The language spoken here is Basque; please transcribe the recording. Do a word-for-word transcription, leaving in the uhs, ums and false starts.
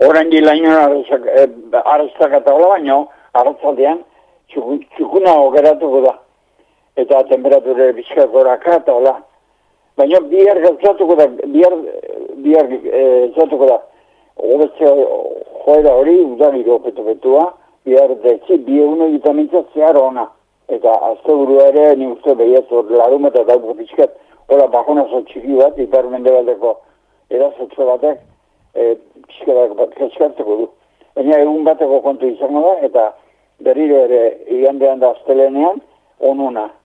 Horren dilaino arrastak eta hola baino, arratzaldean, txukuna ogeratuko da. Eta temperature bizkak goraka eta hola. Baina bihar gauzatuko da, bihar, bihar gauzatuko da. Hobetze joera hori, udagiro petu-petua, bihar detzi, bi eguno egitamentza zehar ona. Eta azte burua ere, nik uste behiaz hor larun eta dauko bizkat, hola bajonazo txiki bat, ipar mendebaldeko erazotze batek, e, bizkatak keskartuko du. Baina egun bateko kontu izango da, eta berriro ere igandean da astelenean, onuna.